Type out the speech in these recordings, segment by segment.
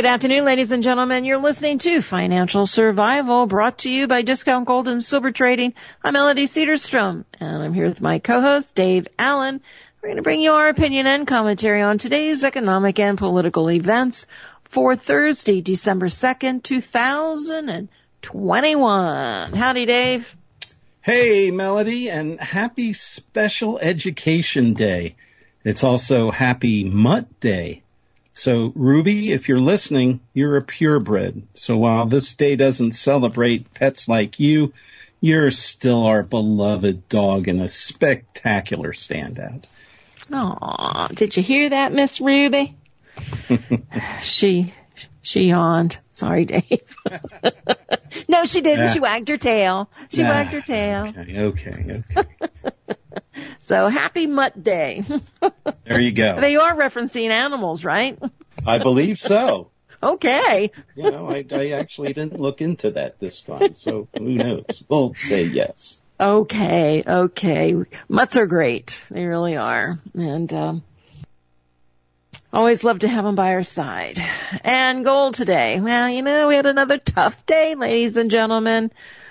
Good afternoon, ladies and gentlemen. You're listening to Financial Survival, brought to you by Discount Gold and Silver Trading. I'm Melody Cedarstrom, and I'm here with my co-host, Dave Allen. We're going to bring you our opinion and commentary on today's economic and political events for Thursday, December 2nd, 2021. Howdy, Dave. Hey, Melody, and happy Special Education Day. It's also Happy Mutt Day. So, Ruby, if you're listening, you're a purebred. So while this day doesn't celebrate pets like you, you're still our beloved dog and a spectacular standout. Aw, did you hear that, Miss Ruby? She yawned. Sorry, Dave. No, she didn't. She wagged her tail. Wagged her tail. Okay. So, happy Mutt Day. There you go. They are referencing animals, right? I believe so. Okay. You know, I actually didn't look into that this time, so who knows? We'll say yes. Okay. Mutts are great. They really are. And always love to have them by our side. And gold today. Well, you know, we had another tough day, ladies and gentlemen.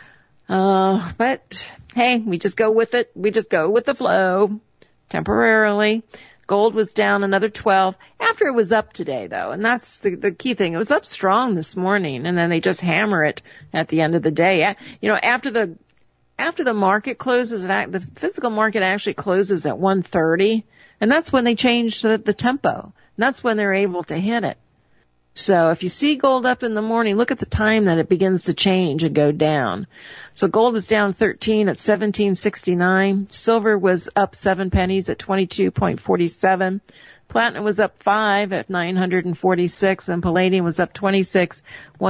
But hey, we just go with it. We just go with the flow temporarily. Gold was down another 12 after it was up today, though. And that's the key thing. It was up strong this morning, and then they just hammer it at the end of the day. You know, after the market closes, the physical market actually closes at 1:30, and that's when they change the tempo. And that's when they're able to hit it. So if you see gold up in the morning, look at the time that it begins to change and go down. So gold was down 13 at 17.69. Silver was up 7 pennies at 22.47. Platinum was up 5 at 946, and palladium was up 26,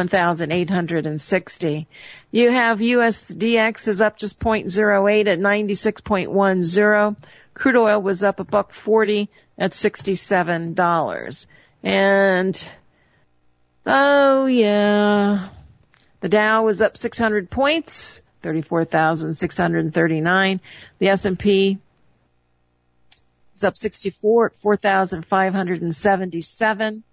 1,860. You have USDX is up just 0.08 at 96.10. Crude oil was up $1.40 at $67. And oh, yeah. The Dow was up 600 points, 34,639. The S&P was up 64 at 4,577.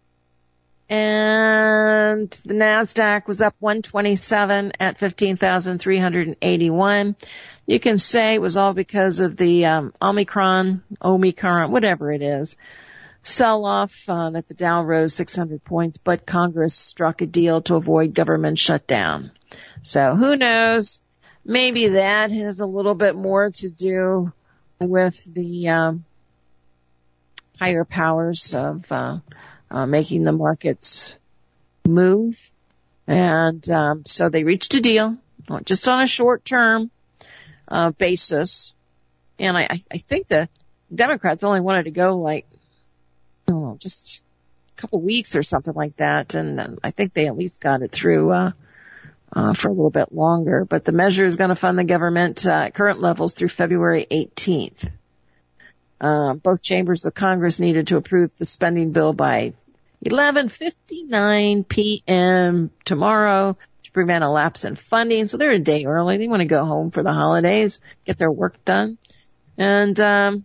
And the NASDAQ was up 127 at 15,381. You can say it was all because of the Omicron, whatever it is, sell-off that the Dow rose 600 points, but Congress struck a deal to avoid government shutdown. So who knows? Maybe that has a little bit more to do with the higher powers of making the markets move. And so they reached a deal, just on a short-term basis. And I think the Democrats only wanted to go just a couple weeks or something like that. And I think they at least got it through for a little bit longer. But the measure is going to fund the government at current levels through February 18th. Both chambers of Congress needed to approve the spending bill by 11:59 p.m. tomorrow to prevent a lapse in funding. So they're a day early. They want to go home for the holidays, get their work done. And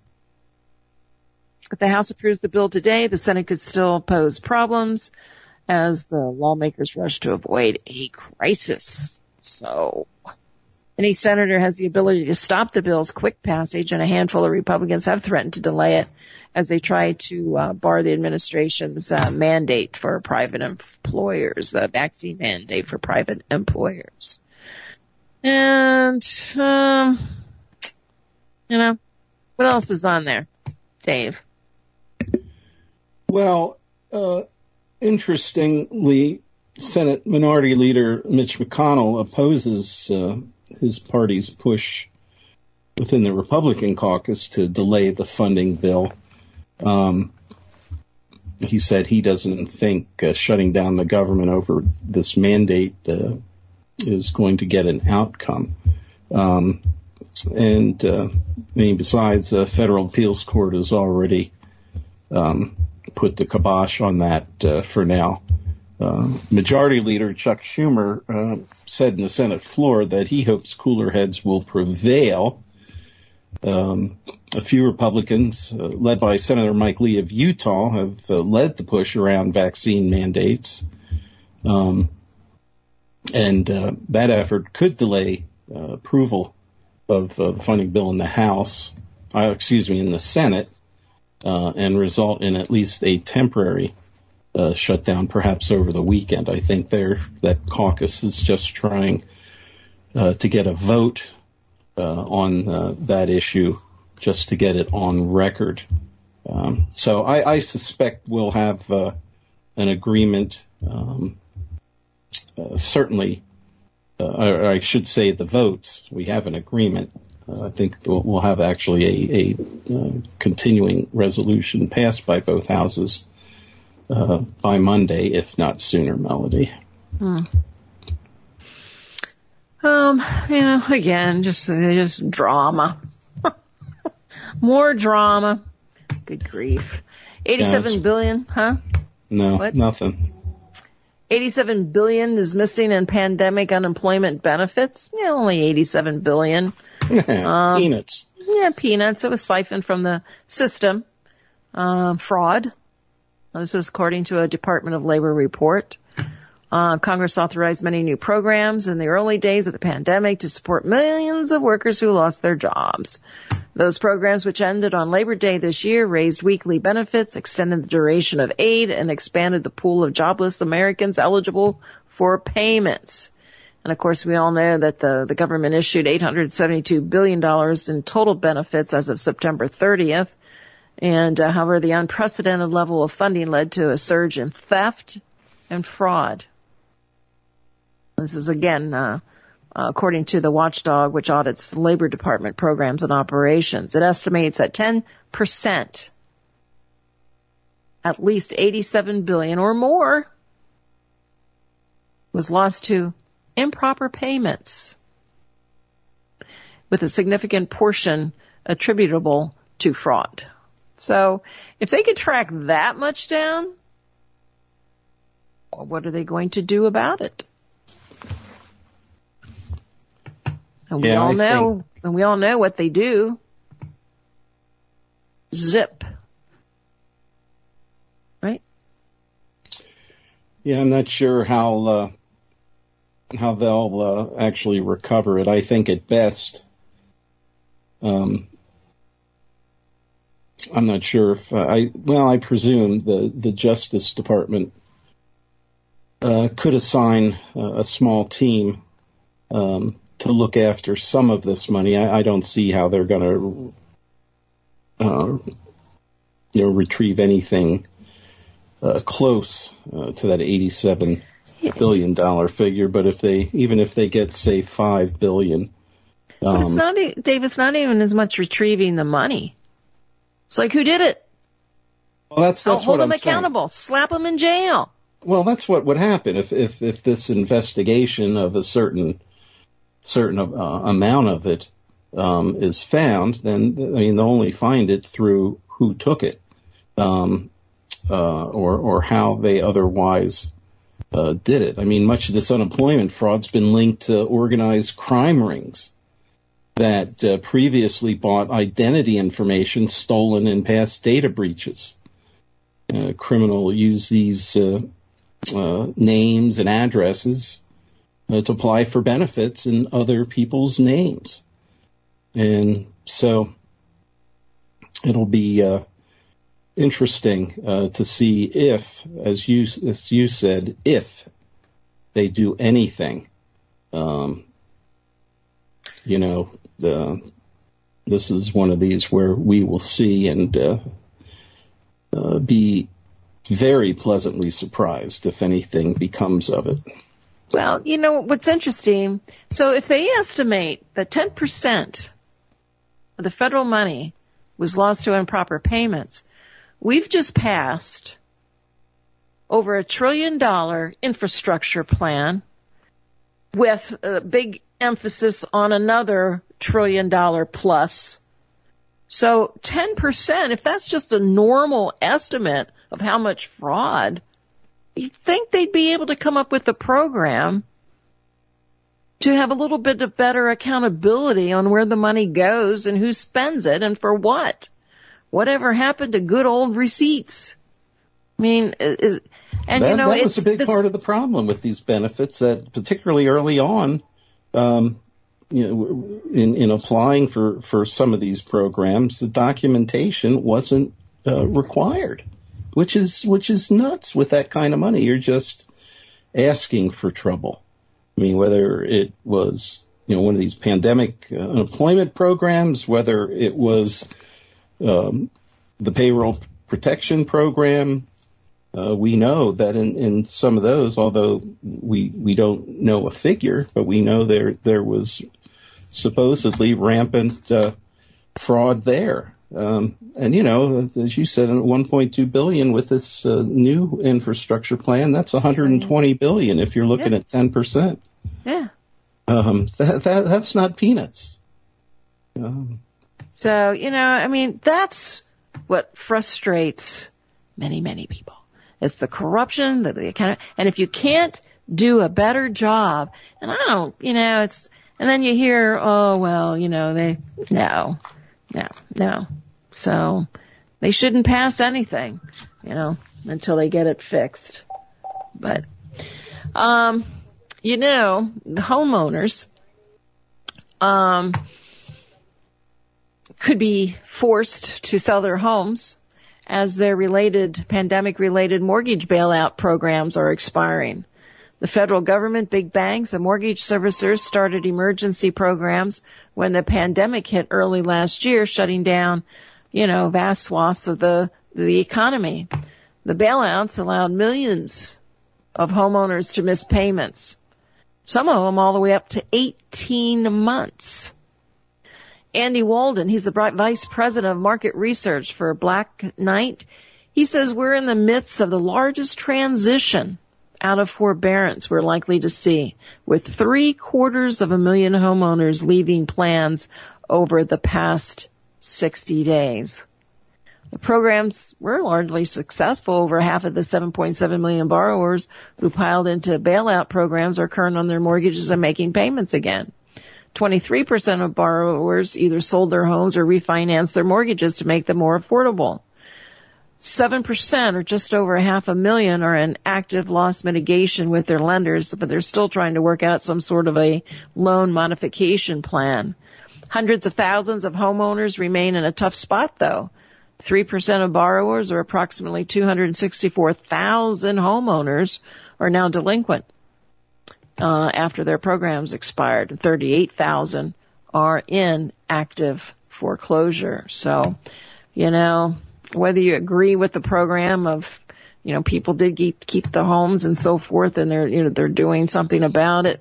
if the House approves the bill today, the Senate could still pose problems as the lawmakers rush to avoid a crisis. So any senator has the ability to stop the bill's quick passage, and a handful of Republicans have threatened to delay it as they try to bar the administration's mandate for private employers, the vaccine mandate for private employers. And, what else is on there, Dave? Well, interestingly, Senate Minority Leader Mitch McConnell opposes his party's push within the Republican caucus to delay the funding bill. He said he doesn't think shutting down the government over this mandate is going to get an outcome. Besides, the Federal Appeals Court has already put the kibosh on that for now. Majority Leader Chuck Schumer said in the Senate floor that he hopes cooler heads will prevail A few Republicans, led by Senator Mike Lee of Utah, have led the push around vaccine mandates. And that effort could delay approval of the funding bill in the House, in the Senate, and result in at least a temporary shutdown, perhaps over the weekend. I think that caucus is just trying to get a vote on that issue, just to get it on record. So I suspect we'll have an agreement. Certainly, or I should say the votes. We have an agreement. I think we'll have actually a continuing resolution passed by both houses by Monday, if not sooner, Melody. Again, just drama. More drama. Good grief. 87 billion, huh? No, what? Nothing. 87 billion is missing in pandemic unemployment benefits. Yeah, only 87 billion. Peanuts. Yeah, peanuts. It was siphoned from the system. Fraud. This was according to a Department of Labor report. Congress authorized many new programs in the early days of the pandemic to support millions of workers who lost their jobs. Those programs, which ended on Labor Day this year, raised weekly benefits, extended the duration of aid, and expanded the pool of jobless Americans eligible for payments. And, of course, we all know that the government issued $872 billion in total benefits as of September 30th. And, however, the unprecedented level of funding led to a surge in theft and fraud. This is, again, according to the watchdog, which audits the Labor Department programs and operations. It estimates that 10%, at least $87 billion or more, was lost to improper payments, with a significant portion attributable to fraud. So if they could track that much down, what are they going to do about it? And we all know what they do. Zip. Right? Yeah, I'm not sure how they'll actually recover it. I think at best, I'm not sure if I presume the Justice Department could assign a small team to look after some of this money. I don't see how they're going to retrieve anything close to that $87 billion figure. But even if they get, say, $5 billion, it's not, Dave. It's not even as much retrieving the money. It's like, who did it? Well, that's what I'm saying. Hold them accountable. Slap them in jail. Well, that's what would happen if this investigation of a certain amount of it is found. Then they'll only find it through who took it, or how they otherwise did it. I mean, much of this unemployment fraud's been linked to organized crime rings that previously bought identity information stolen in past data breaches. Criminal use these names and addresses to apply for benefits in other people's names. And so it'll be interesting to see if, as you said, if they do anything. This is one of these where we will see and be very pleasantly surprised if anything becomes of it. Well, what's interesting, so if they estimate that 10% of the federal money was lost to improper payments, we've just passed over $1 trillion infrastructure plan with a big emphasis on another $1 trillion plus. So 10%, if that's just a normal estimate of how much fraud, you'd think they'd be able to come up with a program to have a little bit of better accountability on where the money goes and who spends it and for what. Whatever happened to good old receipts? I mean, that was a big part of the problem with these benefits, that particularly early on, in applying for some of these programs, the documentation wasn't required, which is nuts with that kind of money. You're just asking for trouble. I mean, whether it was, one of these pandemic unemployment programs, whether it was the payroll protection program, we know that in some of those, although we don't know a figure, but we know there was supposedly rampant fraud there. And as you said, $1.2 billion with this new infrastructure plan, that's $120 billion if you're looking at 10%. Yeah. That's not peanuts. So, that's what frustrates many, many people. It's the corruption, and if you can't do a better job, and and then you hear, no. So they shouldn't pass anything, until they get it fixed. But, the homeowners, could be forced to sell their homes as their pandemic-related mortgage bailout programs are expiring. The federal government, big banks, and mortgage servicers started emergency programs when the pandemic hit early last year, shutting down, vast swaths of the economy. The bailouts allowed millions of homeowners to miss payments, some of them all the way up to 18 months. Andy Walden, he's the vice president of market research for Black Knight. He says we're in the midst of the largest transition out of forbearance we're likely to see, with 750,000 homeowners leaving plans over the past 60 days. The programs were largely successful. Over half of the 7.7 million borrowers who piled into bailout programs are current on their mortgages and making payments again. 23% of borrowers either sold their homes or refinanced their mortgages to make them more affordable. 7%, or just over 500,000, are in active loss mitigation with their lenders, but they're still trying to work out some sort of a loan modification plan. Hundreds of thousands of homeowners remain in a tough spot, though. 3% of borrowers, or approximately 264,000 homeowners, are now delinquent after their programs expired. 38,000 are in active foreclosure. So, whether you agree with the program of, people did keep the homes and so forth, and they're doing something about it,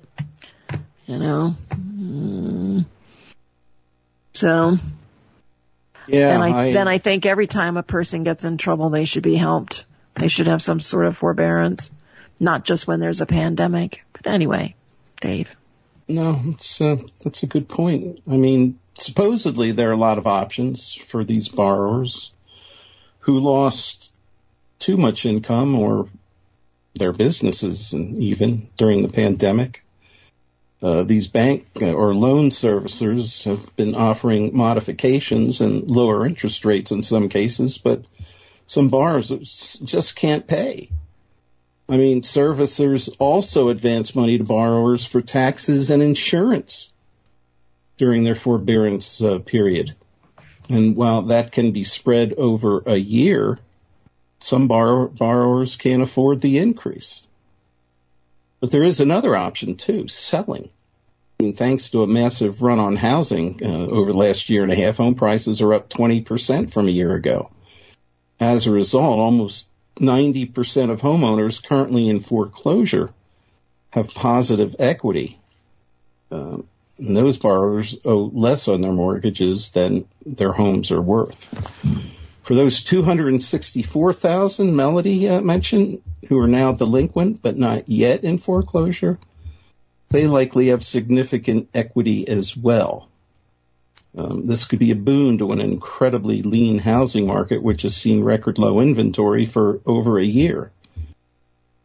So, yeah. Then I think every time a person gets in trouble, they should be helped. They should have some sort of forbearance, not just when there's a pandemic. But anyway, Dave. No, that's a good point. I mean, supposedly there are a lot of options for these borrowers who lost too much income or their businesses, and even during the pandemic. These bank or loan servicers have been offering modifications and lower interest rates in some cases, but some borrowers just can't pay. I mean, servicers also advance money to borrowers for taxes and insurance during their forbearance period. And while that can be spread over a year, some borrowers can't afford the increase. But there is another option, too, selling. I mean, thanks to a massive run on housing over the last year and a half, home prices are up 20% from a year ago. As a result, almost 90% of homeowners currently in foreclosure have positive equity. And those borrowers owe less on their mortgages than their homes are worth. For those 264,000 Melody mentioned who are now delinquent but not yet in foreclosure, they likely have significant equity as well. This could be a boon to an incredibly lean housing market, which has seen record low inventory for over a year.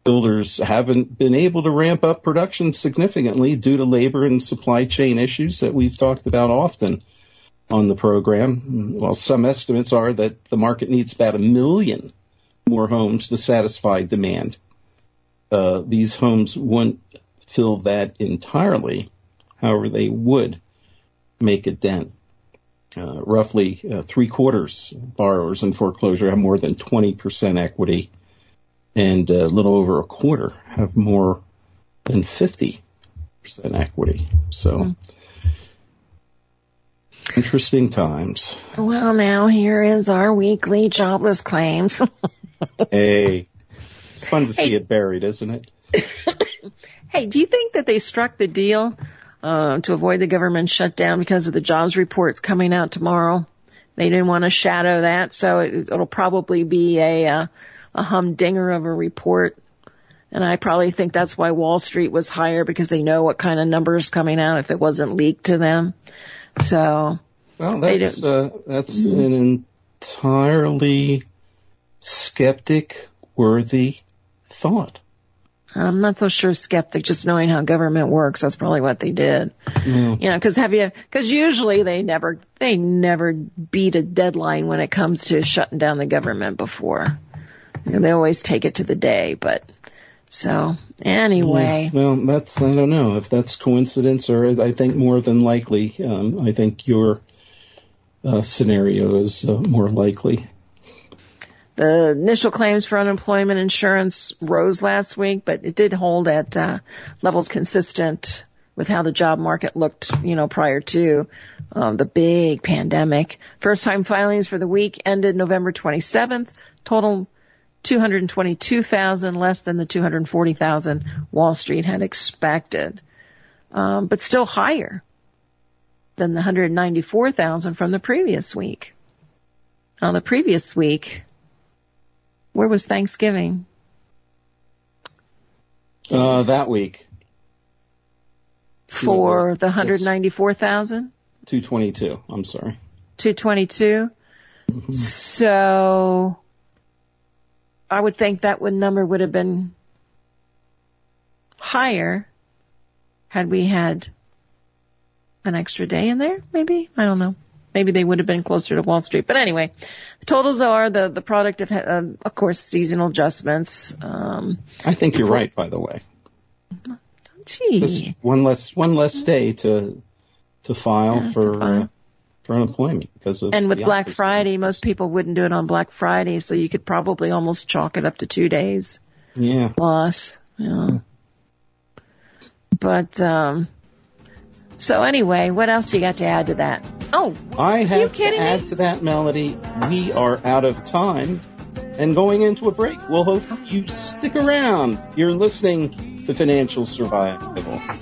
builders haven't been able to ramp up production significantly due to labor and supply chain issues that we've talked about often on the program. While some estimates are that the market needs about 1 million more homes to satisfy demand. These homes wouldn't fill that entirely. However, they would make a dent. Roughly 3/4 borrowers in foreclosure have more than 20% equity, and a little over a quarter have more than 50% equity. So, interesting times. Well, now here is our weekly jobless claims. Hey, it's fun to see it buried, isn't it? Hey, do you think that they struck the deal to avoid the government shutdown because of the jobs reports coming out tomorrow? They didn't want to shadow that, so it'll probably be a humdinger of a report. And I probably think that's why Wall Street was higher, because they know what kind of numbers coming out if it wasn't leaked to them. So, well, that's an entirely skeptic-worthy thought. I'm not so sure skeptic, just knowing how government works. That's probably what they did. Yeah. You know, because usually they never beat a deadline when it comes to shutting down the government before. You know, they always take it to the day, but so anyway. Yeah. Well, I don't know if that's coincidence or I think more than likely. I think your scenario is more likely. The initial claims for unemployment insurance rose last week, but it did hold at levels consistent with how the job market looked, prior to the big pandemic. First-time filings for the week ended November 27th, total 222,000, less than the 240,000 Wall Street had expected, but still higher than the 194,000 from the previous week. The previous week, where was Thanksgiving? That week. For the 194,000? 222, I'm sorry. 222? Mm-hmm. So I would think that number would have been higher had we had an extra day in there, maybe? I don't know. Maybe they would have been closer to Wall Street. But anyway, the totals are the product of course, seasonal adjustments. I think you're right, by the way. Gee. Just one less day to file for unemployment because of. And with Black Friday, most people wouldn't do it on Black Friday, so you could probably almost chalk it up to 2 days. Yeah. Plus, But so anyway, what else you got to add to that? Oh, I have to add to that, Melody. We are out of time and going into a break. We'll hope you stick around. You're listening to Financial Survival.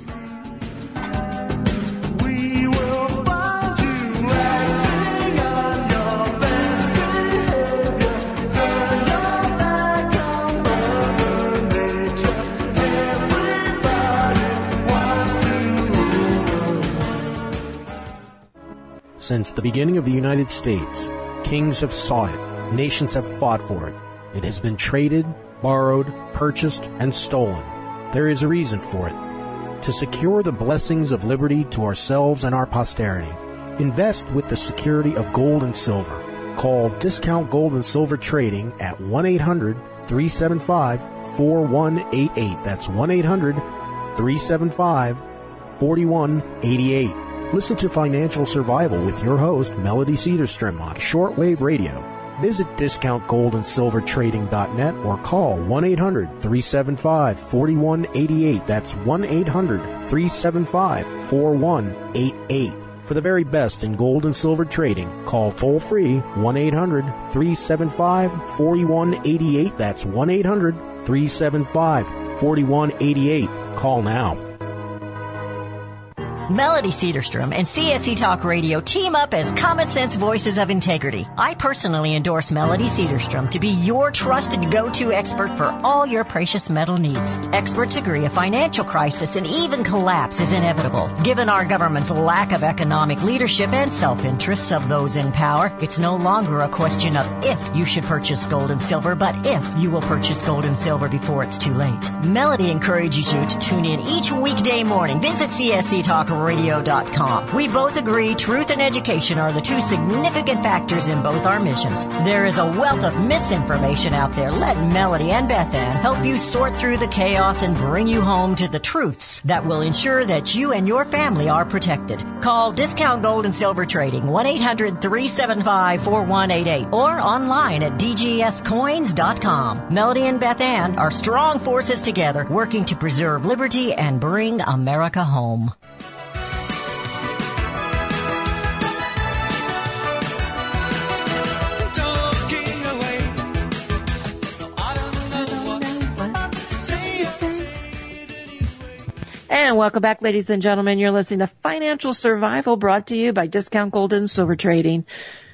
Since the beginning of the United States, kings have sought it, nations have fought for it. It has been traded, borrowed, purchased, and stolen. There is a reason for it. To secure the blessings of liberty to ourselves and our posterity, invest with the security of gold and silver. Call Discount Gold and Silver Trading at 1-800-375-4188. That's 1-800-375-4188. Listen to Financial Survival with your host, Melody Cedarstrom, on shortwave radio. Visit discountgoldandsilvertrading.net or call 1-800-375-4188. That's 1-800-375-4188. For the very best in gold and silver trading, call toll-free 1-800-375-4188. That's 1-800-375-4188. Call now. Melody Cedarstrom and CSC Talk Radio team up as common sense voices of integrity. I personally endorse Melody Cedarstrom to be your trusted go-to expert for all your precious metal needs. Experts agree a financial crisis and even collapse is inevitable. Given our government's lack of economic leadership and self-interests of those in power, it's no longer a question of if you should purchase gold and silver, but if you will purchase gold and silver before it's too late. Melody encourages you to tune in each weekday morning. Visit csctalkradio.com. We both agree truth and education are the two significant factors in both our missions. There is a wealth of misinformation out there. Let Melody and Beth Ann help you sort through the chaos and bring you home to the truths that will ensure that you and your family are protected. Call Discount Gold and Silver Trading 1-800-375-4188 or online at dgscoins.com. Melody and Beth Ann are strong forces together working to preserve liberty and bring America home. And welcome back, ladies and gentlemen. You're listening to Financial Survival, brought to you by Discount Gold and Silver Trading.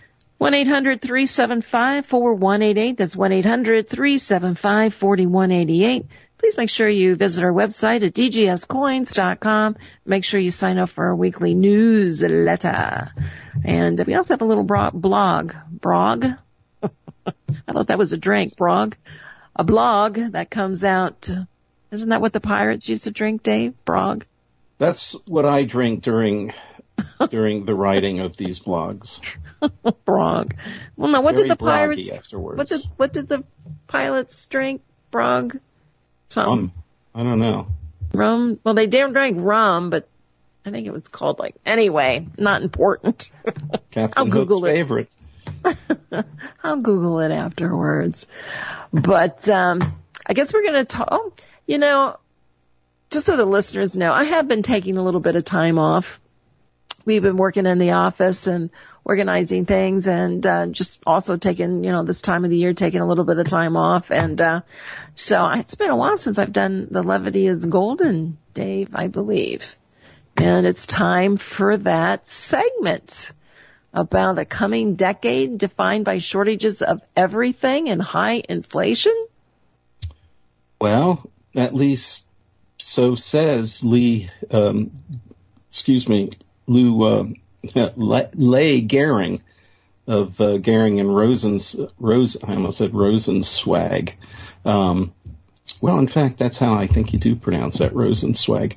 1-800-375-4188. That's 1-800-375-4188. Please make sure you visit our website at dgscoins.com. Make sure you sign up for our weekly newsletter. And we also have a little blog. Brog? I thought that was a drink, Brog. A blog that comes out. Isn't that what the pirates used to drink, Dave? Brog? That's what I drink during the writing of these blogs. Brog. Well, no, what Very did the pirates, afterwards. what did the pilots drink? Brog? Something. I don't know. Rum? Well, they drank rum, but I think it was called anyway, not important. Captain Hook's favorite. I'll Google it afterwards. But, I guess we're going to talk, just so the listeners know, I have been taking a little bit of time off. We've been working in the office and organizing things and, just also taking, this time of the year, taking a little bit of time off. And, so it's been a while since I've done the Levity is Golden, Dave, I believe. And it's time for that segment about a coming decade defined by shortages of everything and high inflation. Well, at least so says Lou Lay Gehring of Gehring and Rosenzweig. Well, in fact, that's how I think you do pronounce that, Rosenzweig.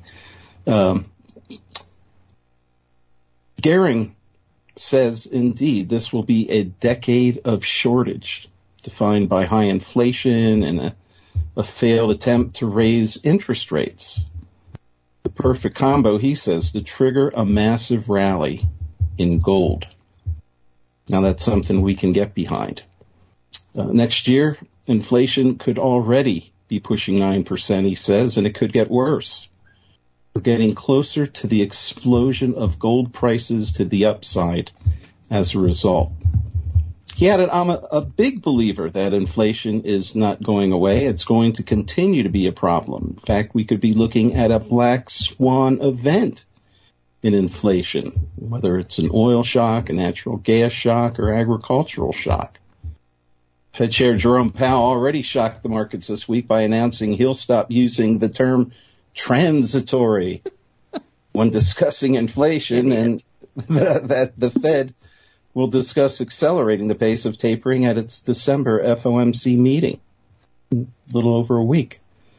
Gehring says, indeed, this will be a decade of shortage, defined by high inflation and a failed attempt to raise interest rates. The perfect combo, he says, to trigger a massive rally in gold. Now, that's something we can get behind. Next year, inflation could already be pushing 9%, he says, and it could get worse. We're getting closer to the explosion of gold prices to the upside as a result. He added, I'm a big believer that inflation is not going away. It's going to continue to be a problem. In fact, we could be looking at a black swan event in inflation, whether it's an oil shock, a natural gas shock, or agricultural shock. Fed Chair Jerome Powell already shocked the markets this week by announcing he'll stop using the term transitory when discussing inflation, and that the Fed will discuss accelerating the pace of tapering at its December FOMC meeting, a little over a week.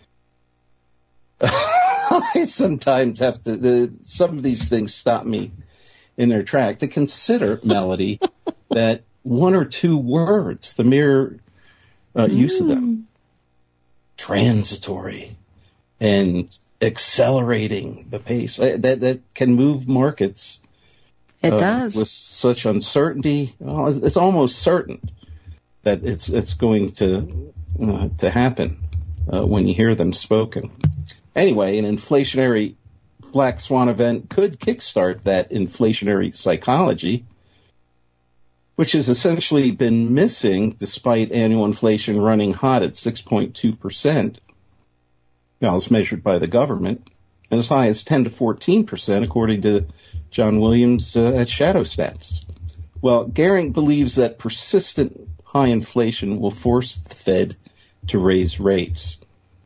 I sometimes have to, some of these things stop me in their track to consider, Melody, that one or two words, the mere use of them, transitory and accelerating the pace, that can move markets. It does. With such uncertainty. Well, it's almost certain that it's going to happen when you hear them spoken. Anyway, an inflationary black swan event could kickstart that inflationary psychology, which has essentially been missing despite annual inflation running hot at 6.2%. Now, as measured by the government. and as high as 10 to 14%, according to John Williams at Shadow Stats. Well, Gehring believes that persistent high inflation will force the Fed to raise rates.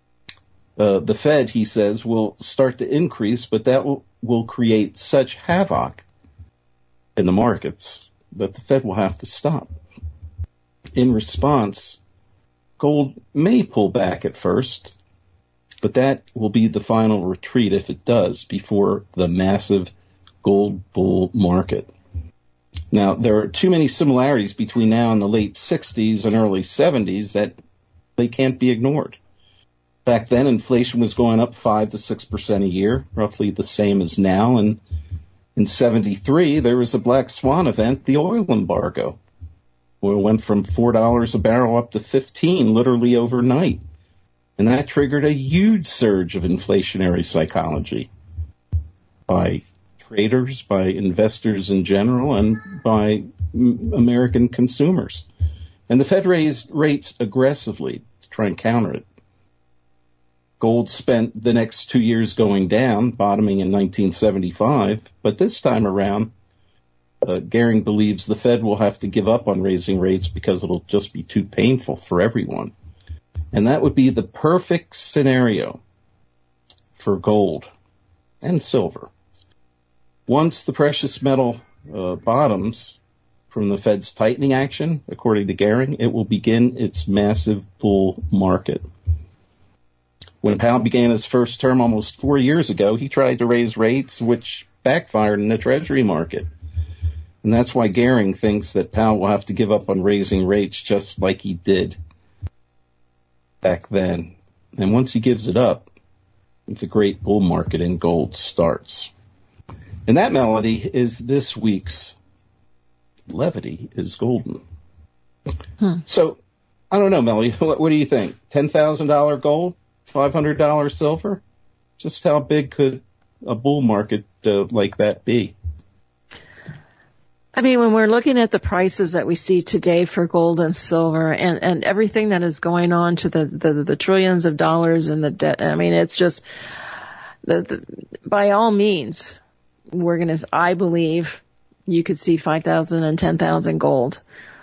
The Fed, he says, will start to increase, but that will create such havoc in the markets that the Fed will have to stop. In response, gold may pull back at first, but that will be the final retreat if it does before the massive gold bull market. Now, there are too many similarities between now and the late 60s and early 70s that they can't be ignored. Back then, inflation was going up 5 to 6% a year, roughly the same as now. And in 73, there was a black swan event, the oil embargo. Oil went from $4 a barrel up to $15 literally overnight. And that triggered a huge surge of inflationary psychology by traders, by investors in general, and by American consumers. And the Fed raised rates aggressively to try and counter it. Gold spent the next 2 years going down, bottoming in 1975, but this time around, Gehring believes the Fed will have to give up on raising rates because it'll just be too painful for everyone. And that would be the perfect scenario for gold and silver. Once the precious metal bottoms from the Fed's tightening action, according to Gehring, it will begin its massive bull market. When Powell began his first term almost 4 years ago, he tried to raise rates, which backfired in the Treasury market. And that's why Gehring thinks that Powell will have to give up on raising rates just like he did back then. And once he gives it up, the great bull market in gold starts. And that melody is this week's Levity is Golden. So, I don't know, Melody, what do you think? $10,000 gold? $500 silver? Just how big could a bull market like that be? I mean, when we're looking at the prices that we see today for gold and silver and everything that is going on to the trillions of dollars in the debt, I mean, it's just, by all means, I believe you could see 5,000 and 10,000 gold.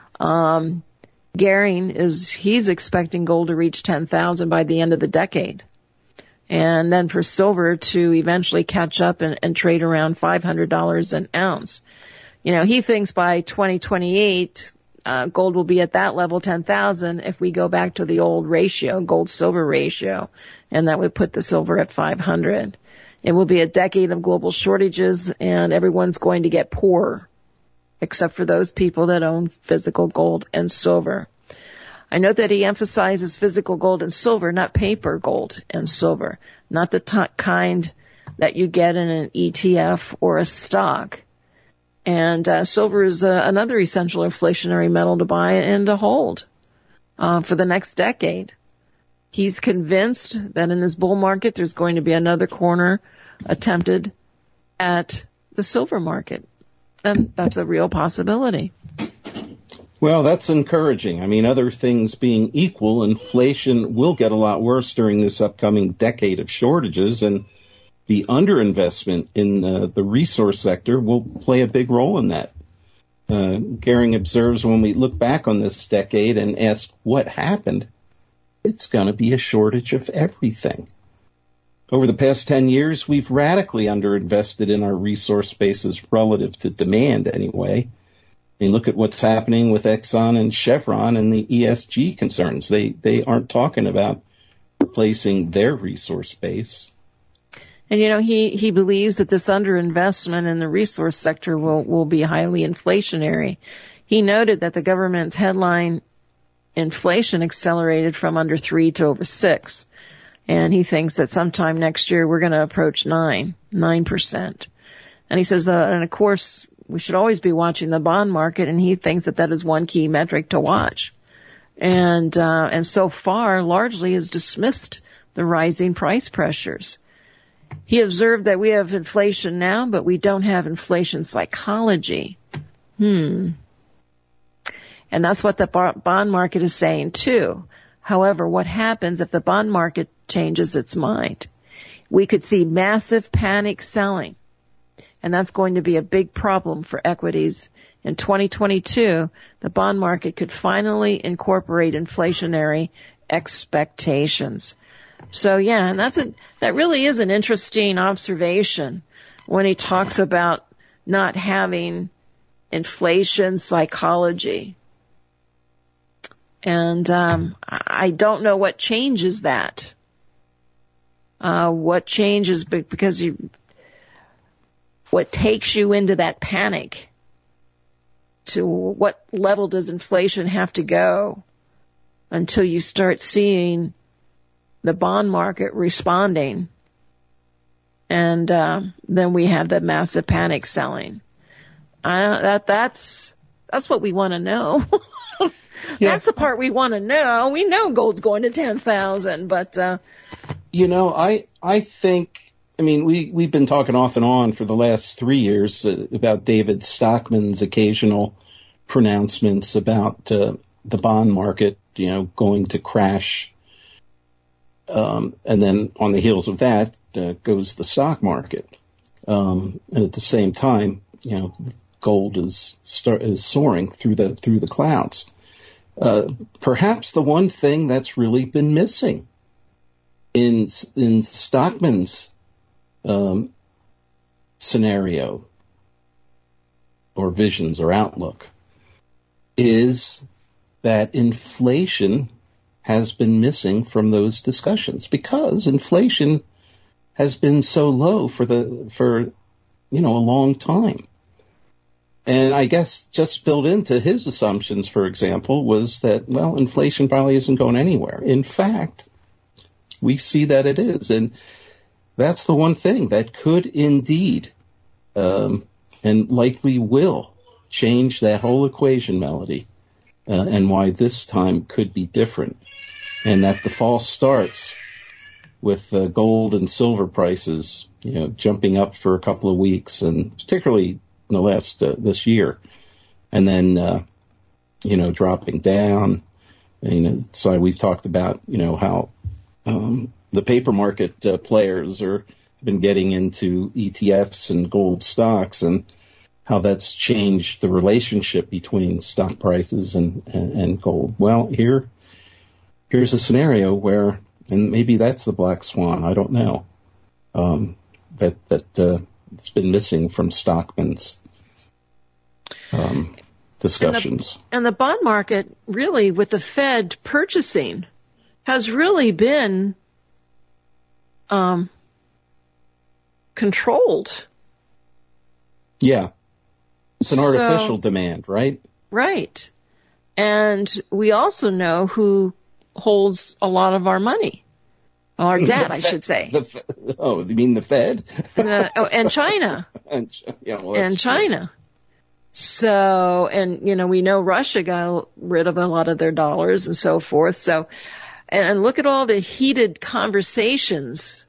Gehring he's expecting gold to reach 10,000 by the end of the decade. And then for silver to eventually catch up and trade around $500 an ounce. You know, he thinks by 2028, gold will be at that level, 10,000, if we go back to the old ratio, gold-silver ratio, and that would put the silver at 500. It will be a decade of global shortages, and everyone's going to get poorer, except for those people that own physical gold and silver. I note that he emphasizes physical gold and silver, not paper gold and silver, not the kind that you get in an ETF or a stock. And silver is another essential inflationary metal to buy and to hold for the next decade. He's convinced that in this bull market there's going to be another corner attempted at the silver market. And that's a real possibility. Well, that's encouraging. I mean, other things being equal, inflation will get a lot worse during this upcoming decade of shortages, and the underinvestment in the resource sector will play a big role in that. Gehring observes when we look back on this decade and ask what happened, it's going to be a shortage of everything. Over the past 10 years, we've radically underinvested in our resource bases relative to demand anyway. I mean, look at what's happening with Exxon and Chevron and the ESG concerns. They aren't talking about replacing their resource base. And, you know, he believes that this underinvestment in the resource sector will be highly inflationary. He noted that the government's headline inflation accelerated from under 3 to over 6. And he thinks that sometime next year we're going to approach 9%. And he says, and of course, we should always be watching the bond market, and he thinks that is one key metric to watch. And so far, largely has dismissed the rising price pressures. He observed that we have inflation now, but we don't have inflation psychology. And that's what the bond market is saying too. However, what happens if the bond market changes its mind? we could see massive panic selling. And that's going to be a big problem for equities. In 2022, the bond market could finally incorporate inflationary expectations. So yeah, and that really is an interesting observation when he talks about not having inflation psychology. And I don't know what changes that. What changes because what takes you into that panic? To what level does inflation have to go until you start seeing the bond market responding? And then we have the massive panic selling. That's what we want to know. Yeah. That's the part we want to know. We know gold's going to 10,000, but I think, I mean, we've been talking off and on for the last 3 years about David Stockman's occasional pronouncements about the bond market, going to crash. And then on the heels of that goes the stock market. And at the same time, gold is soaring through the clouds. Perhaps the one thing that's really been missing in Stockman's scenario or visions or outlook is that inflation has been missing from those discussions because inflation has been so low for a long time. And I guess just built into his assumptions, for example, was that, well, inflation probably isn't going anywhere. In fact, we see that it is. And that's the one thing that could indeed and likely will change that whole equation, Melody, and why this time could be different. And that the fall starts with gold and silver prices, jumping up for a couple of weeks, and particularly in the last this year, and then dropping down. And, so we've talked about how the paper market players have been getting into ETFs and gold stocks, and how that's changed the relationship between stock prices and gold. Well, here's a scenario where, and maybe that's the black swan, I don't know, that it's been missing from Stockman's discussions. And the bond market, really, with the Fed purchasing, has really been controlled. Yeah. It's an artificial demand, right? Right. And we also know who holds a lot of our money. Our debt, I should say. You mean the Fed? And China. And China. So, and, we know Russia got rid of a lot of their dollars and so forth. So, and look at all the heated conversations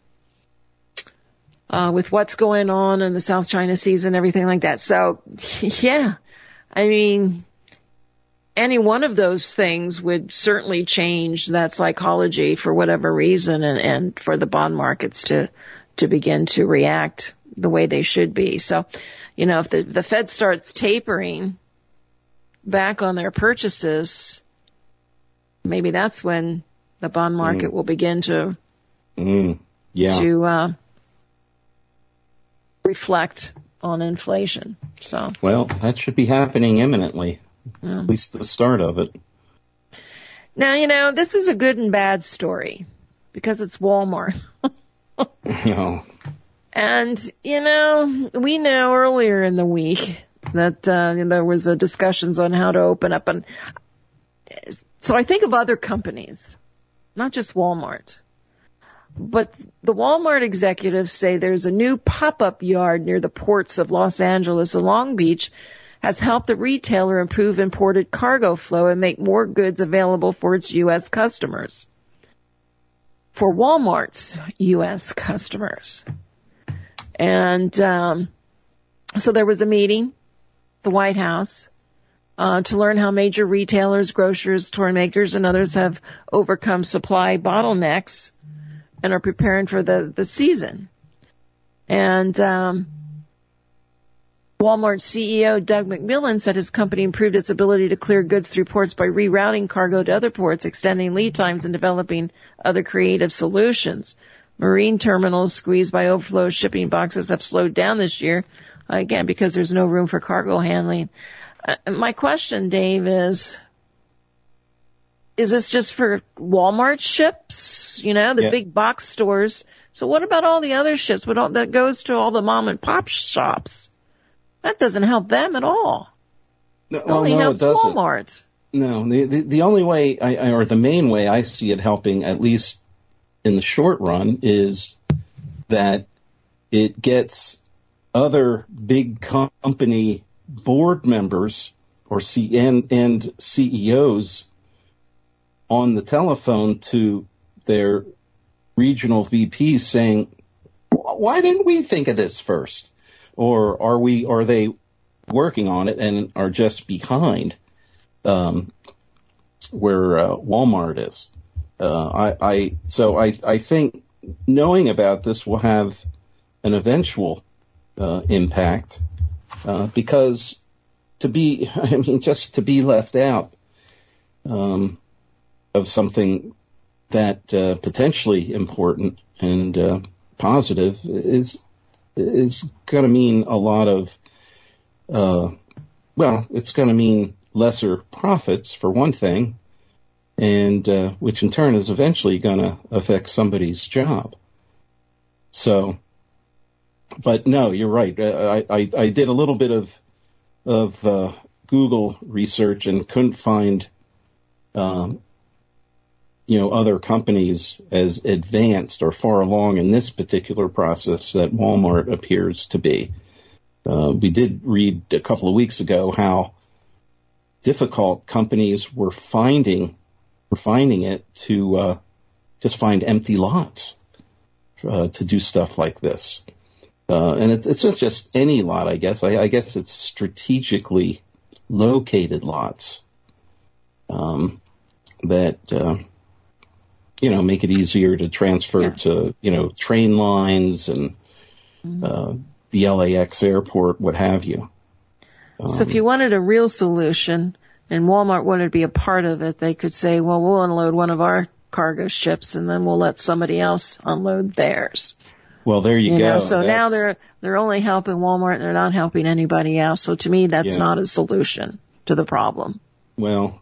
with what's going on in the South China Seas and everything like that. So, yeah, I mean, any one of those things would certainly change that psychology for whatever reason, and for the bond markets to begin to react the way they should be. So, if the Fed starts tapering back on their purchases, maybe that's when the bond market will begin to reflect on inflation. So, well, that should be happening imminently. Yeah. At least the start of it. Now, this is a good and bad story because it's Walmart. No. And, we know earlier in the week that there was discussions on how to open up. And so I think of other companies, not just Walmart. But the Walmart executives say there's a new pop-up yard near the ports of Los Angeles and Long Beach has helped the retailer improve imported cargo flow and make more goods available for its U.S. customers. For Walmart's U.S. customers. And so there was a meeting, the White House, to learn how major retailers, grocers, toy makers, and others have overcome supply bottlenecks and are preparing for the season. And Walmart CEO Doug McMillon said his company improved its ability to clear goods through ports by rerouting cargo to other ports, extending lead times, and developing other creative solutions. Marine terminals squeezed by overflow shipping boxes have slowed down this year, again, because there's no room for cargo handling. My question, Dave, is this just for Walmart ships, the big box stores? So what about all the other ships? That goes to all the mom and pop shops? That doesn't help them at all. It only helps Walmart. No, the only way, or the main way I see it helping, at least in the short run, is that it gets other big company board members and CEOs on the telephone to their regional VPs saying, why didn't we think of this first? Or are they working on it and are just behind where Walmart is? So I think knowing about this will have an eventual impact because just to be left out of something that potentially important and positive is going to mean a lot of, it's going to mean lesser profits for one thing, and which in turn is eventually going to affect somebody's job. So, but no, you're right. I did a little bit of Google research and couldn't find, other companies as advanced or far along in this particular process that Walmart appears to be. We did read a couple of weeks ago how difficult companies were finding it to just find empty lots to do stuff like this. And it's not just any lot, I guess. I guess it's strategically located lots that make it easier to transfer to train lines and the LAX airport, what have you. So if you wanted a real solution and Walmart wanted to be a part of it, they could say, well, we'll unload one of our cargo ships and then we'll let somebody else unload theirs. Well, there you go. So now they're only helping Walmart and they're not helping anybody else. So to me, that's not a solution to the problem. Well,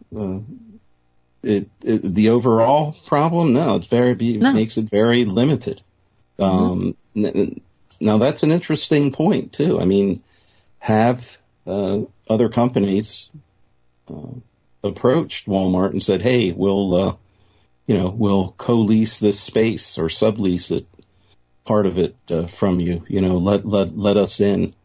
the overall problem, no, makes it very limited. Now that's an interesting point too. I mean, have other companies approached Walmart and said, "Hey, we'll co-lease this space or sublease it, part of it from you. Let us in."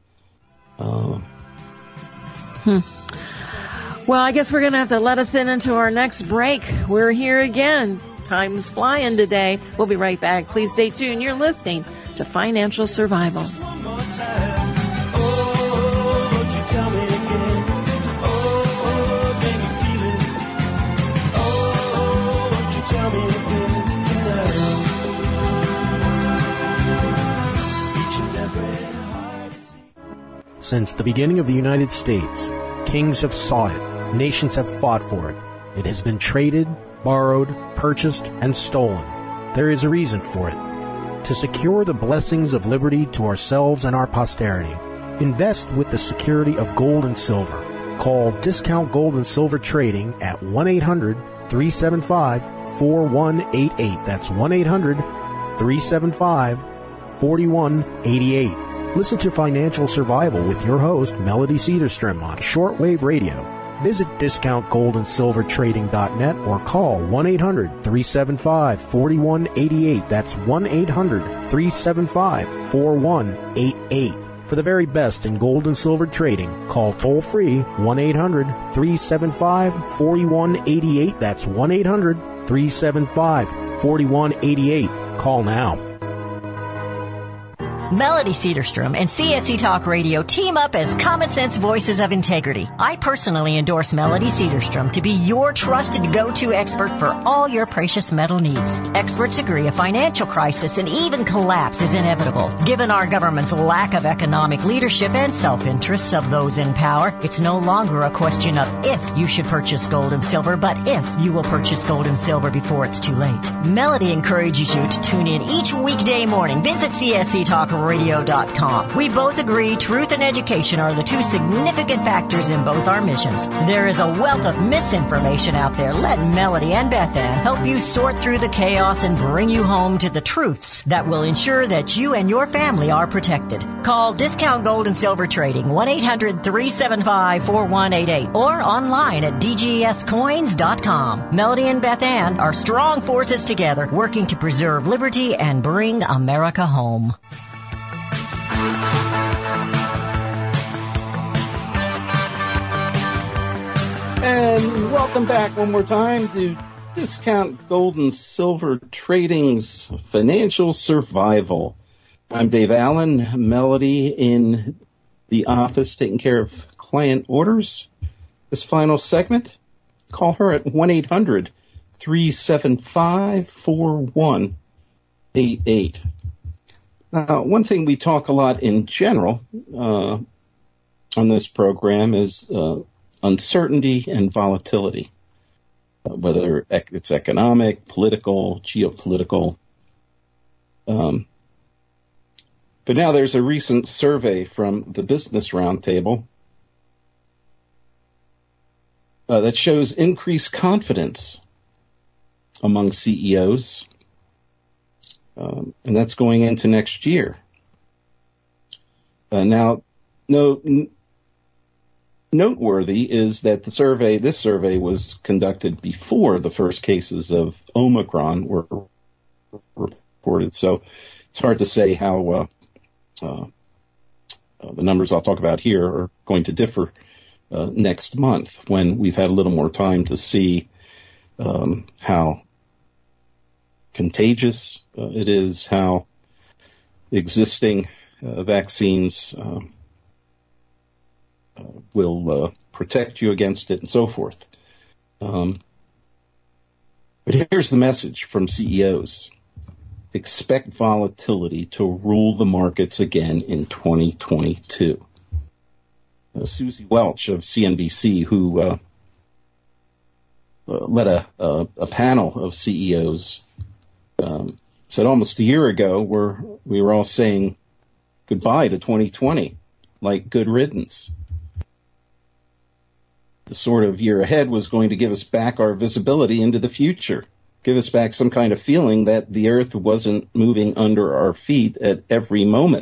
Well, I guess we're going to have to let us into our next break. We're here again. Time's flying today. We'll be right back. Please stay tuned. You're listening to Financial Survival. Since the beginning of the United States, kings have sought it. Nations have fought for it. It has been traded, borrowed, purchased, and stolen. There is a reason for it. To secure the blessings of liberty to ourselves and our posterity, invest with the security of gold and silver. Call Discount Gold and Silver Trading at 1-800-375-4188. That's 1-800-375-4188. Listen to Financial Survival with your host, Melody Cedarstrom, on shortwave radio. Visit discountgoldandsilvertrading.net or call 1-800-375-4188. That's 1-800-375-4188. For the very best in gold and silver trading, call toll-free 1-800-375-4188. That's 1-800-375-4188. Call now. Melody Cedarstrom and CSE Talk Radio team up as Common Sense Voices of Integrity. I personally endorse Melody Cedarstrom to be your trusted go-to expert for all your precious metal needs. Experts agree a financial crisis and even collapse is inevitable. Given our government's lack of economic leadership and self-interests of those in power, it's no longer a question of if you should purchase gold and silver, but if you will purchase gold and silver before it's too late. Melody encourages you to tune in each weekday morning. Visit CSETalkRadio.com. We both agree truth and education are the two significant factors in both our missions. There is a wealth of misinformation out there. Let Melody and Beth Ann help you sort through the chaos and bring you home to the truths that will ensure that you and your family are protected. Call Discount Gold and Silver Trading 1-800-375-4188 or online at dgscoins.com. Melody and Beth Ann are strong forces together working to preserve liberty and bring America home. And welcome back one more time to Discount Gold and Silver Trading's Financial Survival. I'm Dave Allen, Melody in the office taking care of client orders. This final segment, call her at 1-800-375-4188. Now, one thing we talk a lot in general on this program is uncertainty and volatility, whether it's economic, political, geopolitical. But now there's a recent survey from the Business Roundtable that shows increased confidence among CEOs, and that's going into next year. Now, noteworthy is that this survey was conducted before the first cases of Omicron were reported, so it's hard to say how the numbers I'll talk about here are going to differ next month when we've had a little more time to see how contagious it is, how existing vaccines will protect you against it, and so forth. But here's the message from CEOs. Expect volatility to rule the markets again in 2022. Susie Welch of CNBC, who led a panel of CEOs, said almost a year ago we were all saying goodbye to 2020, like good riddance. The sort of year ahead was going to give us back our visibility into the future, give us back some kind of feeling that the earth wasn't moving under our feet at every moment.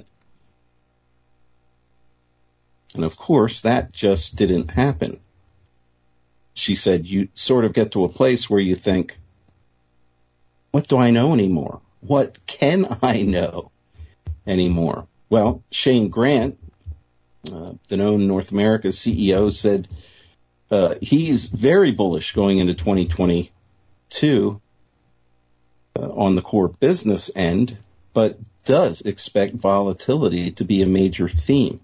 And of course, that just didn't happen. She said, you sort of get to a place where you think, what do I know anymore? What can I know anymore? Well, Shane Grant, the known North America CEO, said he's very bullish going into 2022 on the core business end, but does expect volatility to be a major theme.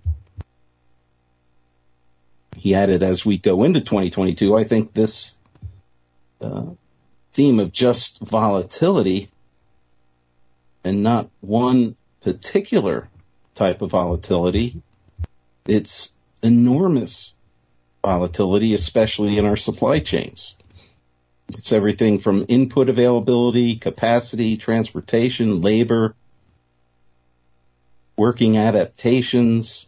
He added, as we go into 2022, I think this theme of just volatility and not one particular type of volatility, it's enormous volatility, especially in our supply chains. It's everything from input availability, capacity, transportation, labor, working adaptations.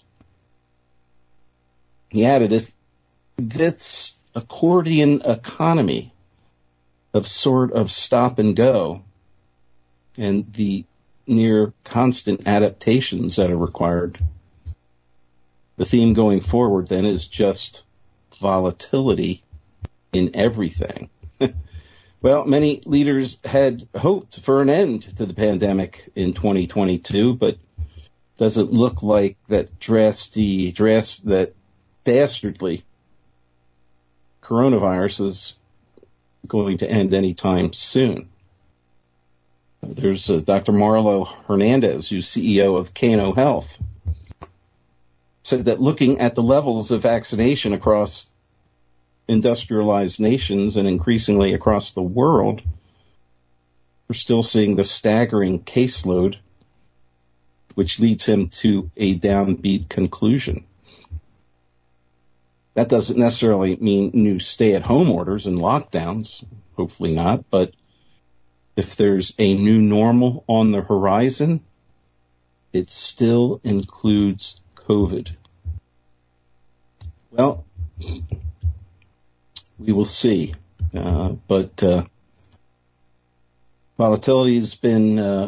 He added, if this accordion economy of sort of stop and go and the near constant adaptations that are required, the theme going forward then is just volatility in everything. Well, many leaders had hoped for an end to the pandemic in 2022, but doesn't look like that dastardly coronavirus is going to end anytime soon. There's Dr. Marlo Hernandez, who's CEO of Cano Health, said that looking at the levels of vaccination across industrialized nations and increasingly across the world, we're still seeing the staggering caseload, which leads him to a downbeat conclusion. That doesn't necessarily mean new stay-at-home orders and lockdowns, hopefully not, but if there's a new normal on the horizon, it still includes COVID. Well, we will see. But volatility has been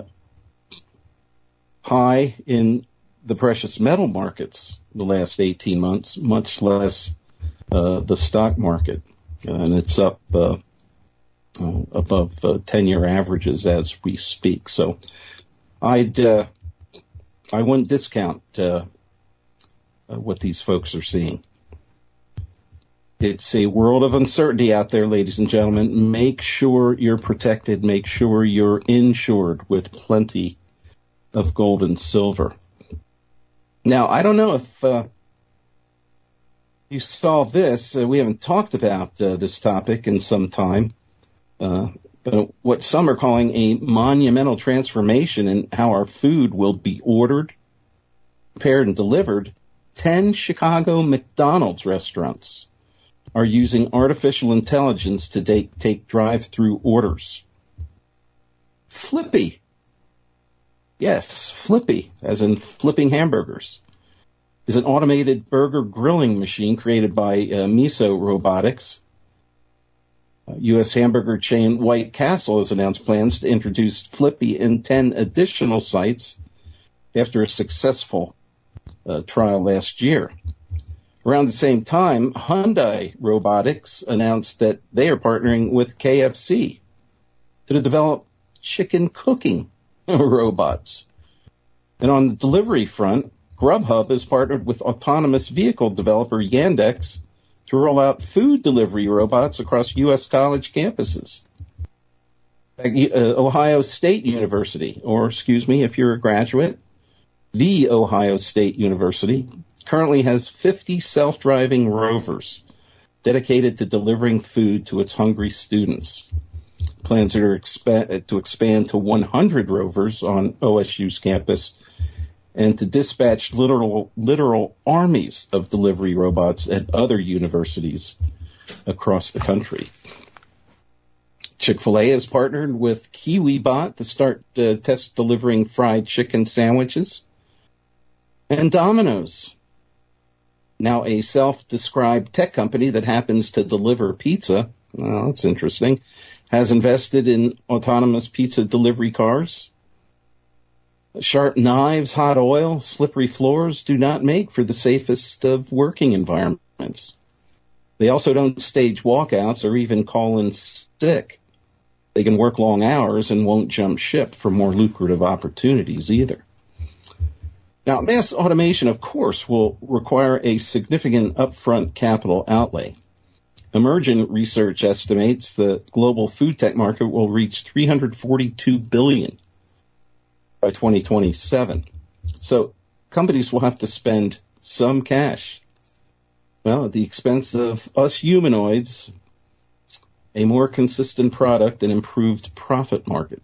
high in the precious metal markets the last 18 months, much less the stock market. And it's up above 10-year averages as we speak. So I wouldn't discount what these folks are seeing. It's a world of uncertainty out there, ladies and gentlemen. Make sure you're protected. Make sure you're insured with plenty of gold and silver. Now, I don't know if you saw this. We haven't talked about this topic in some time. But what some are calling a monumental transformation in how our food will be ordered, prepared, and delivered. 10 Chicago McDonald's restaurants are using artificial intelligence to take drive-through orders. Flippy. Yes, Flippy, as in flipping hamburgers, is an automated burger grilling machine created by Miso Robotics. U.S. hamburger chain White Castle has announced plans to introduce Flippy in 10 additional sites after a successful trial last year. Around the same time, Hyundai Robotics announced that they are partnering with KFC to develop chicken cooking robots. And on the delivery front, Grubhub has partnered with autonomous vehicle developer Yandex to roll out food delivery robots across U.S. college campuses. Ohio State University, or excuse me, if you're a graduate, The Ohio State University currently has 50 self-driving rovers dedicated to delivering food to its hungry students. Plans are to expand to 100 rovers on OSU's campus and to dispatch literal armies of delivery robots at other universities across the country. Chick-fil-A has partnered with KiwiBot to start test delivering fried chicken sandwiches. And Domino's, now a self-described tech company that happens to deliver pizza, well, that's interesting, has invested in autonomous pizza delivery cars. Sharp knives, hot oil, slippery floors do not make for the safest of working environments. They also don't stage walkouts or even call in sick. They can work long hours and won't jump ship for more lucrative opportunities either. Now, mass automation, of course, will require a significant upfront capital outlay. Emergent research estimates the global food tech market will reach $342 billion by 2027. So companies will have to spend some cash. Well, at the expense of us humanoids, a more consistent product and improved profit market.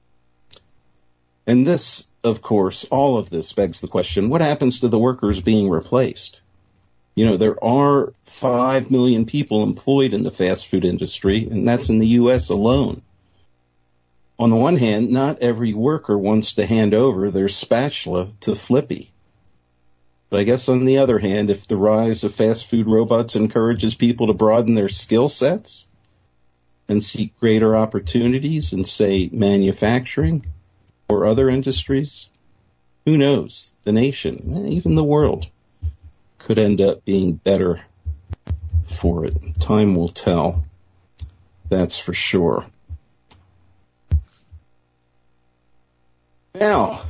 And this, of course, all of this begs the question, what happens to the workers being replaced? You know, there are 5 million people employed in the fast food industry, and that's in the U.S. alone. On the one hand, not every worker wants to hand over their spatula to Flippy. But I guess on the other hand, if the rise of fast food robots encourages people to broaden their skill sets and seek greater opportunities in, say, manufacturing or other industries, who knows? The nation, even the world, could end up being better for it. Time will tell. That's for sure. Now,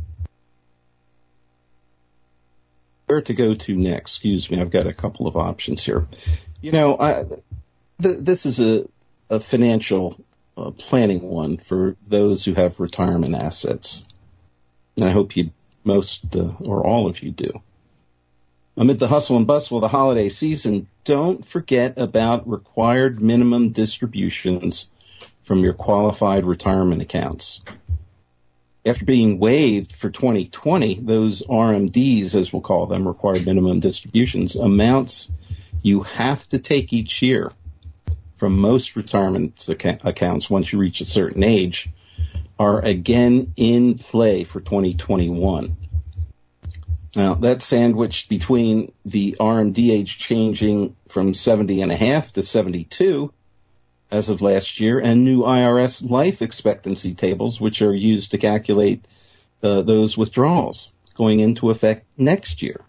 where to go to next? Excuse me, I've got a couple of options here. You know, this is a financial planning one for those who have retirement assets. And I hope most or all of you do. Amid the hustle and bustle of the holiday season, don't forget about required minimum distributions from your qualified retirement accounts. After being waived for 2020, those RMDs, as we'll call them, required minimum distributions, amounts you have to take each year from most retirement accounts once you reach a certain age, are again in play for 2021. Now, that's sandwiched between the RMD age changing from 70 and a half to 72 as of last year, and new IRS life expectancy tables, which are used to calculate those withdrawals going into effect next year.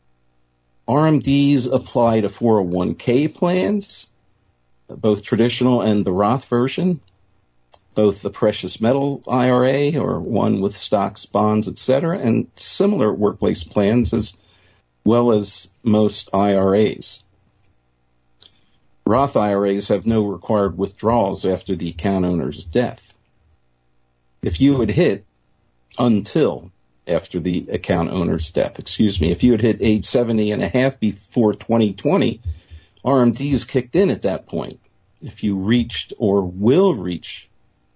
RMDs apply to 401k plans, both traditional and the Roth version, both the precious metal IRA or one with stocks, bonds, etc., and similar workplace plans as well as most IRAs. Roth IRAs have no required withdrawals after the account owner's death. If you had hit until after the account owner's death, if you had hit age 70 and a half before 2020, RMDs kicked in at that point. If you reached or will reach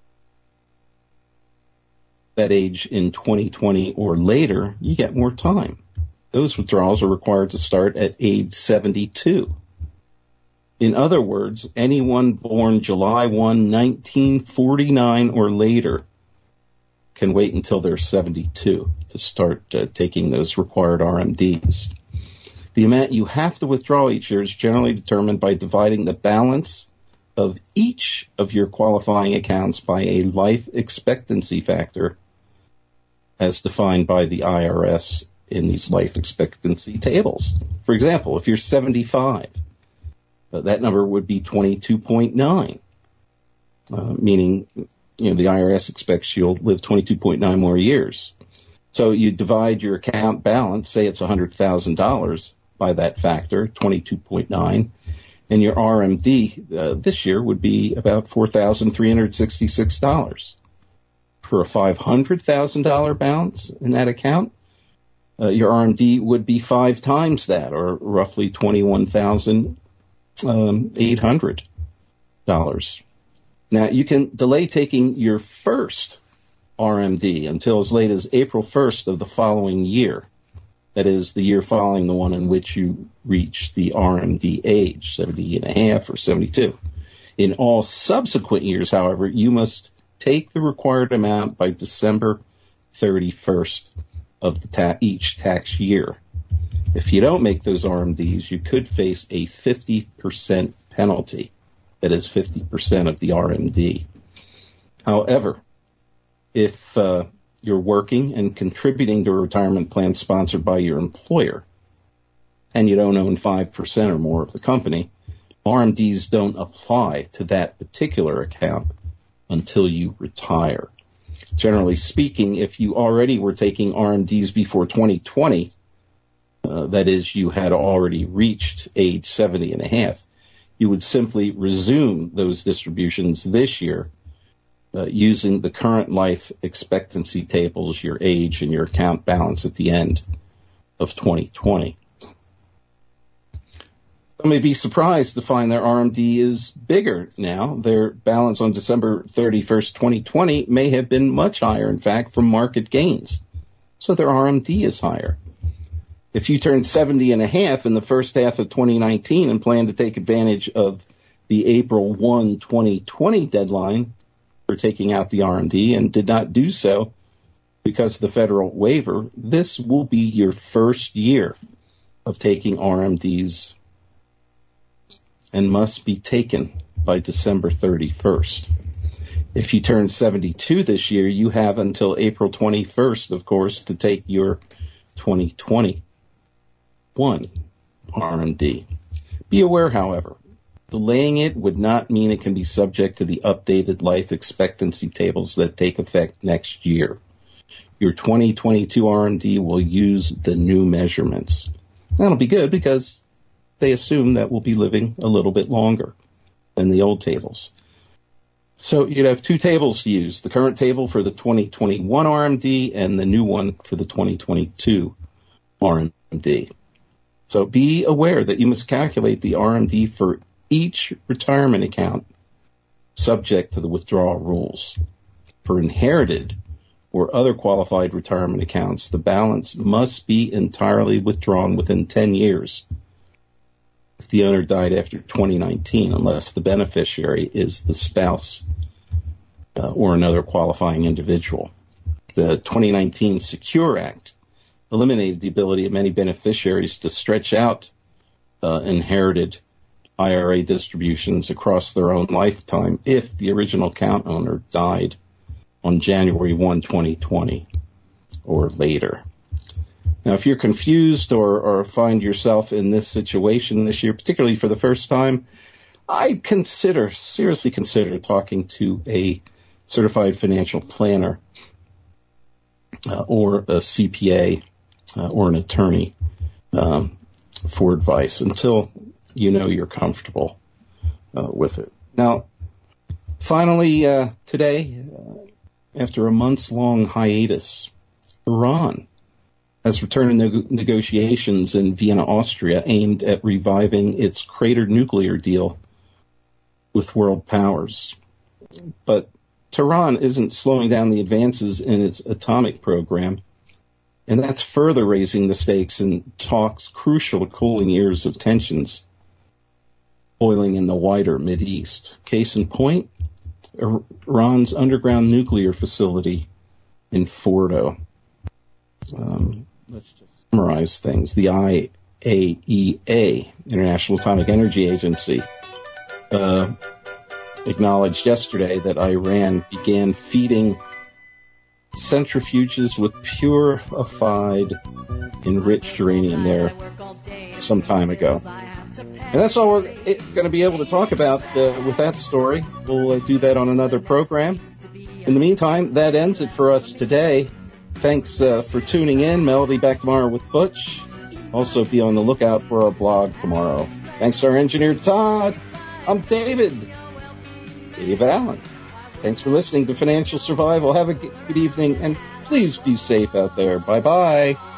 that age in 2020 or later, you get more time. Those withdrawals are required to start at age 72. In other words, anyone born July 1, 1949 or later can wait until they're 72 to start taking those required RMDs. The amount you have to withdraw each year is generally determined by dividing the balance of each of your qualifying accounts by a life expectancy factor as defined by the IRS in these life expectancy tables. For example, if you're 75, that number would be 22.9, meaning the IRS expects you'll live 22.9 more years. So you divide your account balance, say it's $100,000 by that factor, 22.9, and your RMD this year would be about $4,366. For a $500,000 balance in that account, your RMD would be 5 times that, or roughly $21,800. Now, you can delay taking your first RMD until as late as April 1st of the following year. That is, the year following the one in which you reach the RMD age, 70 and a half or 72. In all subsequent years, however, you must take the required amount by December 31st of each tax year. If you don't make those RMDs, you could face a 50% penalty. That is 50% of the RMD. However, if you're working and contributing to a retirement plan sponsored by your employer, and you don't own 5% or more of the company, RMDs don't apply to that particular account until you retire. Generally speaking, if you already were taking RMDs before 2020, that is, you had already reached age 70 and a half, you would simply resume those distributions this year using the current life expectancy tables, your age, and your account balance at the end of 2020. Some may be surprised to find their RMD is bigger now. Their balance on December 31st, 2020 may have been much higher, in fact, from market gains. So their RMD is higher. If you turned 70 and a half in the first half of 2019 and plan to take advantage of the April 1, 2020 deadline for taking out the RMD and did not do so because of the federal waiver, this will be your first year of taking RMDs and must be taken by December 31st. If you turn 72 this year, you have until April 21st, of course, to take your 2021 RMD. Be aware, however, delaying it would not mean it can be subject to the updated life expectancy tables that take effect next year. Your 2022 RMD will use the new measurements. That'll be good because they assume that we'll be living a little bit longer than the old tables. So you'd have two tables to use, the current table for the 2021 RMD and the new one for the 2022 RMD. So be aware that you must calculate the RMD for each retirement account subject to the withdrawal rules. For inherited or other qualified retirement accounts, the balance must be entirely withdrawn within 10 years if the owner died after 2019, unless the beneficiary is the spouse or another qualifying individual. The 2019 Secure Act eliminated the ability of many beneficiaries to stretch out inherited IRA distributions across their own lifetime if the original account owner died on January 1, 2020 or later. Now, if you're confused or find yourself in this situation this year, particularly for the first time, I'd seriously consider talking to a certified financial planner or a CPA or an attorney for advice until you know you're comfortable with it. Now, finally, today, after a months-long hiatus, Iran has returned to negotiations in Vienna, Austria, aimed at reviving its cratered nuclear deal with world powers. But Tehran isn't slowing down the advances in its atomic program, and that's further raising the stakes in talks crucial to cooling years of tensions boiling in the wider Mideast. Case in point, Iran's underground nuclear facility in Fordo. Let's just summarize things. The IAEA, International Atomic Energy Agency, acknowledged yesterday that Iran began feeding centrifuges with purified, enriched uranium there some time ago. And that's all we're going to be able to talk about with that story. We'll do that on another program. In the meantime, that ends it for us today. Thanks for tuning in. Melody back tomorrow with Butch. Also be on the lookout for our blog tomorrow. Thanks to our engineer, Todd. I'm Dave Allen. Thanks for listening to Financial Survival. Have a good evening, and please be safe out there. Bye-bye.